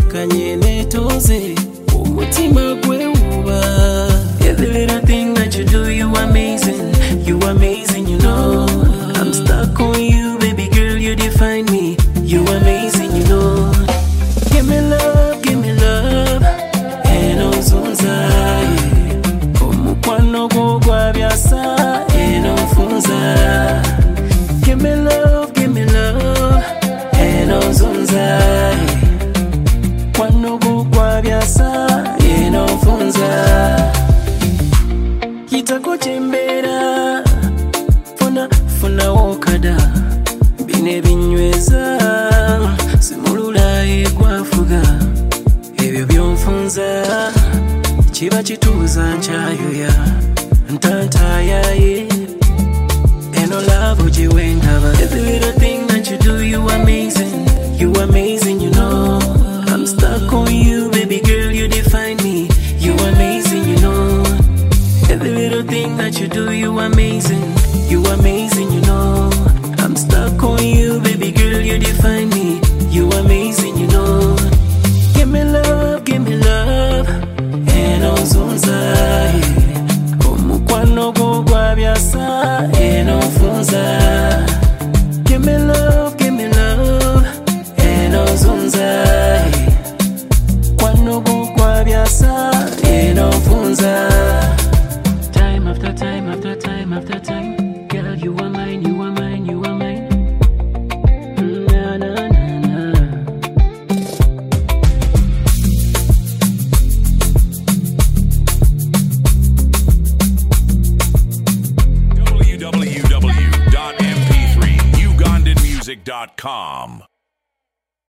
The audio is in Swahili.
kanye netoze umutima gwe uba. Every little thing that you do, you amazing, you amazing, you know. I'm stuck on you, baby girl, you define me. You amazing, you know. Give me love, eno zonza. Omukwano gwo gwa byasa, eno funza. Give me love, eno zonza. Kwano gwo gwa byasa, eno funza. Kitako chembera, funa okada. Bine binyweza, simulula egwafuga. Ebyo byonfunza, chiba chituza nchayoya. Ntantayaye, eno love ujiwendaba. Every little thing that you do, you amazing, you know. I'm stuck on you, baby girl, you define me. You amazing, you know. Every little thing that you do, you amazing, you know. I'm stuck on you, baby girl, you define me. You amazing, you know. Give me love, eno zonza. Omukwano gwo gwa byasa, eno funza. Give me love, eno zonza. Kwano gwo gwa byasa, eno funza. Time after time after time after time, girl, you are mine, you are mine, you are mine. Na na na na. www.mp3ugandanmusic.com